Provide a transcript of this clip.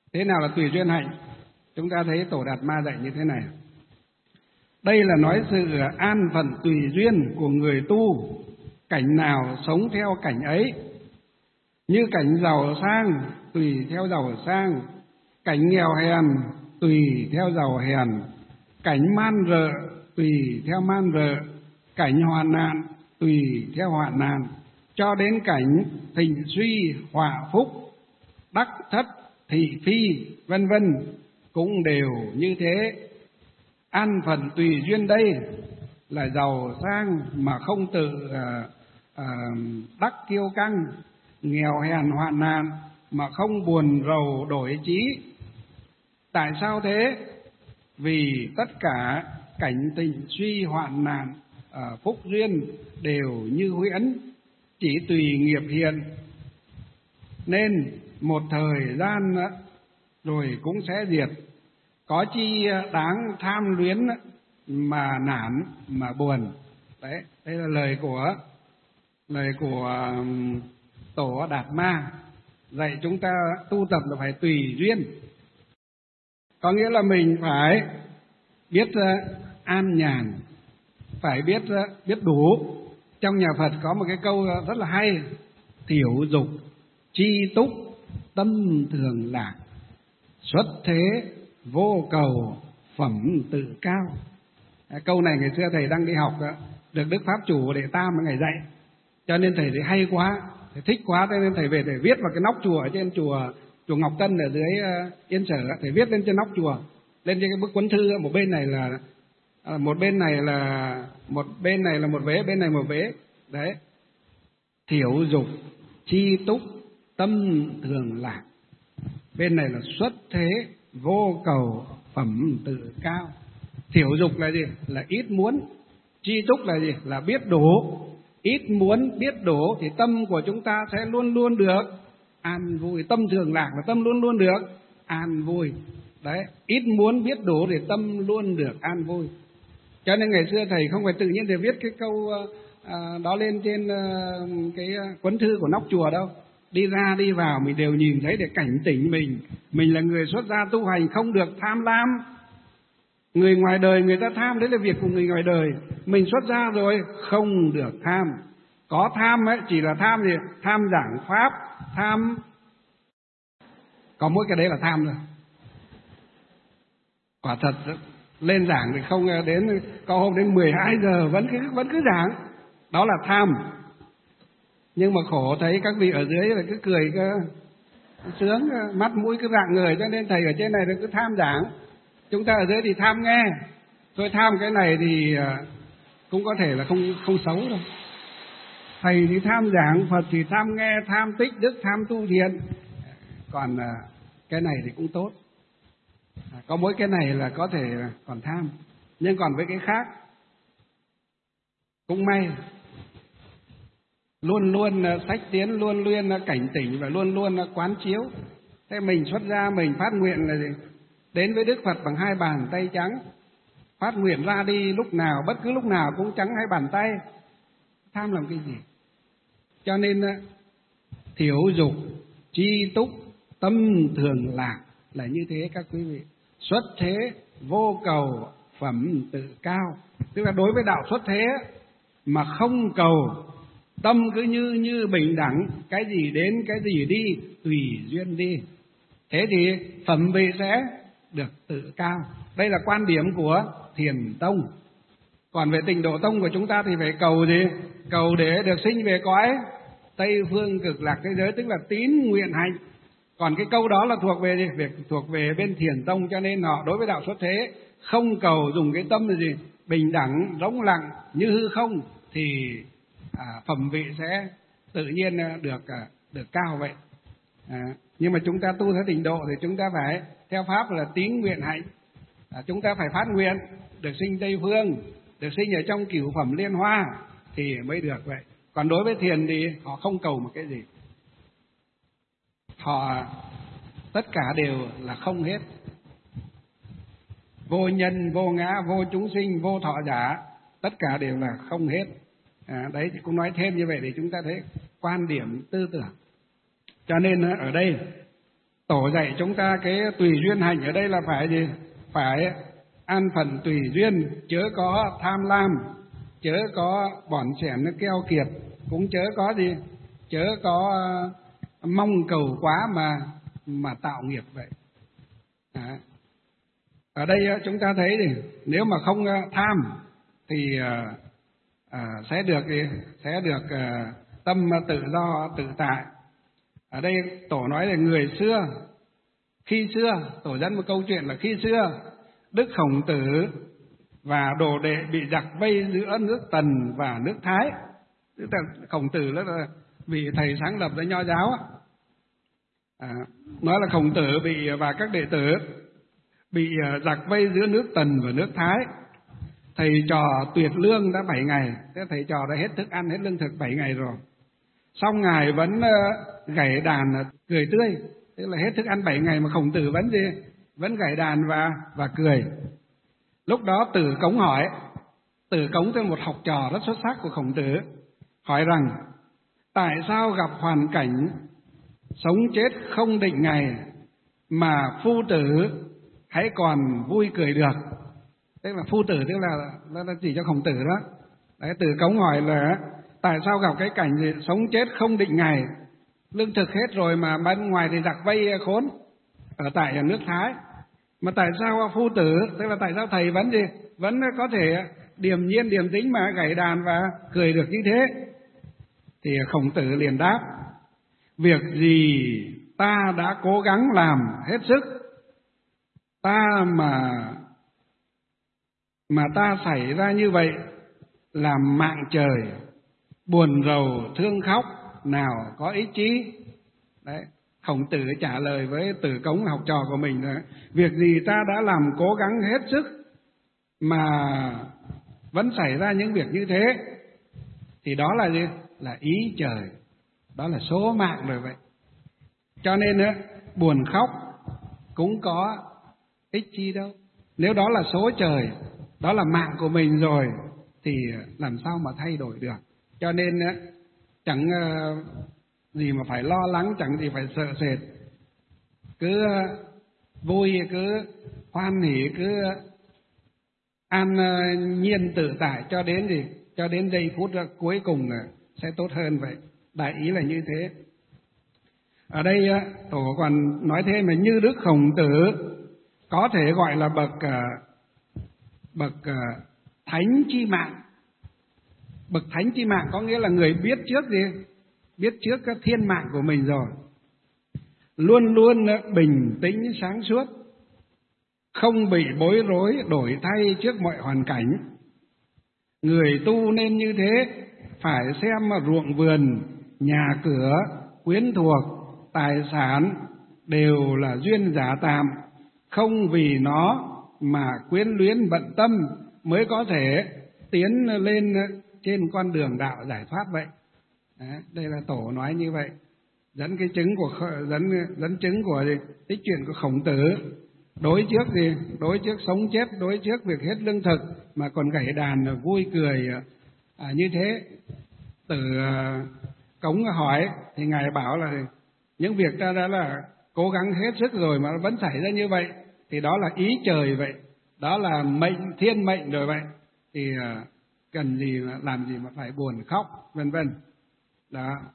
Thế nào là tùy duyên hạnh? Chúng ta thấy Tổ Đạt Ma dạy như thế này. Đây là nói sự an phận tùy duyên của người tu, cảnh nào sống theo cảnh ấy. Như cảnh giàu sang tùy theo giàu sang, cảnh nghèo hèn tùy theo giàu hèn, cảnh man rợ tùy theo man rợ, cảnh hoạn nạn tùy theo hoạn nạn, cho đến cảnh thịnh suy họa phúc, đắc thất thị phi, vân vân cũng đều như thế. An phận tùy duyên đây là giàu sang mà không tự đắc kiêu căng, nghèo hèn hoạn nạn mà không buồn rầu đổi chí. Tại sao thế? Vì tất cả cảnh tình suy hoạn nạn, phúc duyên đều như huyễn, chỉ tùy nghiệp hiện, nên một thời gian rồi cũng sẽ diệt. Có chi đáng tham luyến mà nản mà buồn. Đấy, đây là lời của Tổ Đạt Ma dạy chúng ta tu tập là phải tùy duyên. Có nghĩa là mình phải biết an nhàn, phải biết đủ. Trong nhà Phật có một cái câu rất là hay: thiểu dục, chi túc, tâm thường lạc, xuất thế vô cầu, phẩm tự cao. Câu này ngày xưa thầy đang đi học được Đức Pháp Chủ Đệ Tam ngày dạy, cho nên thầy thấy hay quá, thầy thích quá, cho nên thầy về thầy viết vào cái nóc chùa ở trên chùa Ngọc Tân ở dưới Yên Sở, thầy viết lên trên nóc chùa, lên trên cái bức cuốn thư. Một bên này là một vế, bên này một vế. Đấy, thiểu dục, chi túc, tâm thường lạc. Bên này là xuất thế vô cầu, phẩm tự cao. Thiểu dục là gì? Là ít muốn. Chi túc là gì? Là biết đủ. Ít muốn biết đủ thì tâm của chúng ta sẽ luôn luôn được an vui. Tâm thường lạc là tâm luôn luôn được an vui. Đấy, ít muốn biết đủ thì tâm luôn được an vui. Cho nên ngày xưa thầy không phải tự nhiên để viết cái câu đó lên trên cái cuốn thư của nóc chùa đâu. Đi ra đi vào mình đều nhìn thấy để cảnh tỉnh mình là người xuất gia tu hành không được tham lam. Người ngoài đời người ta tham, đấy là việc của người ngoài đời. Mình xuất gia rồi không được tham. Có tham ấy chỉ là tham gì? Tham giảng pháp, tham, có mỗi cái đấy là tham rồi. Quả thật lên giảng thì không đến, có hôm đến 12 giờ vẫn cứ giảng, đó là tham. Nhưng mà khổ thấy các vị ở dưới là cứ cười cơ sướng, mắt mũi cứ rạng người, cho nên thầy ở trên này là cứ tham giảng. Chúng ta ở dưới thì tham nghe. Tôi tham cái này thì cũng có thể là không xấu đâu. Thầy thì tham giảng, Phật thì tham nghe, tham tích đức, tham tu thiện. Còn cái này thì cũng tốt. Có mỗi cái này là có thể còn tham. Nhưng còn với cái khác cũng may. Luôn luôn sách tiến, luôn luôn cảnh tỉnh và luôn luôn quán chiếu. Thế mình xuất gia mình phát nguyện là gì? Đến với Đức Phật bằng hai bàn tay trắng. Phát nguyện ra đi lúc nào, bất cứ lúc nào cũng trắng hai bàn tay. Tham làm cái gì? Cho nên thiểu dục, chi túc, tâm thường lạc là như thế các quý vị. Xuất thế vô cầu, phẩm tự cao. Tức là đối với đạo xuất thế mà không cầu, tâm cứ như bình đẳng, cái gì đến cái gì đi, tùy duyên đi. Thế thì phẩm vị sẽ được tự cao. Đây là quan điểm của Thiền Tông. Còn về Tịnh Độ Tông của chúng ta thì phải cầu gì? Cầu để được sinh về cõi Tây Phương Cực Lạc thế giới, tức là tín nguyện hạnh. Còn cái câu đó là thuộc về gì? Thuộc về bên Thiền Tông, cho nên họ đối với đạo xuất thế không cầu, dùng cái tâm là gì? Bình đẳng, rỗng lặng như hư không, thì phẩm vị sẽ tự nhiên được cao vậy. Nhưng mà chúng ta tu theo Tịnh Độ thì chúng ta phải theo pháp là tín nguyện hạnh. Chúng ta phải phát nguyện được sinh Tây Phương, được sinh ở trong cửu phẩm liên hoa thì mới được vậy. Còn đối với thiền thì họ không cầu một cái gì, họ tất cả đều là không hết. Vô nhân, vô ngã, vô chúng sinh, vô thọ giả, tất cả đều là không hết. Đấy thì cũng nói thêm như vậy để chúng ta thấy quan điểm tư tưởng. Cho nên ở đây Tổ dạy chúng ta cái tùy duyên hành ở đây là phải gì? Phải an phận tùy duyên, chớ có tham lam, chớ có bỏn sẻn nó keo kiệt, cũng chớ có gì? Chớ có mong cầu quá mà tạo nghiệp vậy. Ở đây chúng ta thấy thì nếu mà không tham thì sẽ được tâm tự do tự tại. Ở đây Tổ nói là người xưa, khi xưa Tổ dẫn một câu chuyện là khi xưa Đức Khổng Tử và đồ đệ bị giặc vây giữa nước Tần và nước Thái. Tức là Khổng Tử đó là vị thầy sáng lập ra Nho giáo. Nói là Khổng Tử và các đệ tử bị giặc vây giữa nước Tần và nước Thái. Thầy trò tuyệt lương đã 7 ngày, thế thầy trò đã hết thức ăn, hết lương thực 7 ngày rồi. Xong Ngài vẫn gảy đàn cười tươi, tức là hết thức ăn 7 ngày mà Khổng Tử vẫn gảy đàn và cười. Lúc đó Tử Cống hỏi, Tử Cống là một học trò rất xuất sắc của Khổng Tử, hỏi rằng tại sao gặp hoàn cảnh sống chết không định ngày mà phu tử hãy còn vui cười được. Tức là phu tử tức là chỉ cho Khổng Tử đó. Đấy, Tử Cống hỏi là tại sao gặp cái cảnh gì sống chết không định ngày, lương thực hết rồi mà bên ngoài thì giặc vây khốn ở tại nước Thái, mà tại sao phu tử, tức là tại sao thầy vẫn có thể điềm nhiên điềm tĩnh mà gảy đàn và cười được như thế? Thì Khổng Tử liền đáp, việc gì ta đã cố gắng làm hết sức, ta mà ta xảy ra như vậy làm mạng trời, buồn rầu thương khóc nào có ý chí. Đấy, Khổng Tử trả lời với Tử Cống học trò của mình là việc gì ta đã làm cố gắng hết sức mà vẫn xảy ra những việc như thế thì đó là gì? Là ý trời, đó là số mạng rồi vậy. Cho nên buồn khóc cũng có ích chi đâu. Nếu đó là số trời, đó là mạng của mình rồi thì làm sao mà thay đổi được. Cho nên chẳng gì mà phải lo lắng, chẳng gì phải sợ sệt, cứ vui, cứ hoan hỉ, cứ an nhiên tự tại cho đến giây phút cuối cùng sẽ tốt hơn vậy. Đại ý là như thế. Ở đây Tổ còn nói thêm là như Đức Khổng Tử có thể gọi là bậc thánh chi mạng. Bậc thánh chi mạng có nghĩa là người biết trước biết trước các thiên mạng của mình rồi, luôn luôn bình tĩnh sáng suốt, không bị bối rối đổi thay trước mọi hoàn cảnh. Người tu nên như thế, phải xem ruộng vườn, nhà cửa, quyến thuộc, tài sản đều là duyên giả tạm, không vì nó mà quyến luyến bận tâm mới có thể tiến lên trên con đường đạo giải thoát vậy. Đấy, đây là Tổ nói như vậy, dẫn chứng của tích truyện của Khổng Tử. Đối trước sống chết, đối trước việc hết lương thực mà còn gảy đàn vui cười như thế. Tử Cống hỏi thì Ngài bảo là những việc ta đã là cố gắng hết sức rồi mà vẫn xảy ra như vậy thì đó là ý trời vậy, đó là thiên mệnh rồi vậy, thì cần gì mà làm gì mà phải buồn khóc vân vân. Đó.